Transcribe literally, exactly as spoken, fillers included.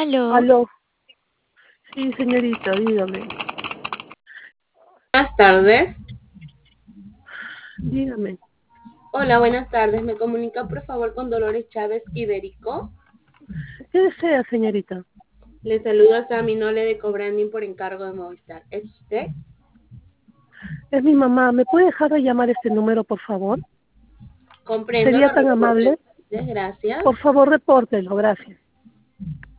Aló. Aló. Sí, señorita, dígame. Buenas tardes. Dígame. Hola, buenas tardes. ¿Me comunica por favor con Dolores Chávez Iberico? ¿Qué desea, señorita? Le saluda Sammy Nole de Cobranding por encargo de Movistar. ¿Es usted? Es mi mamá. ¿Me puede dejar de llamar este número, por favor? Comprendo. ¿Sería Lo tan reporte. amable? Gracias. Por favor, repórtelo. Gracias.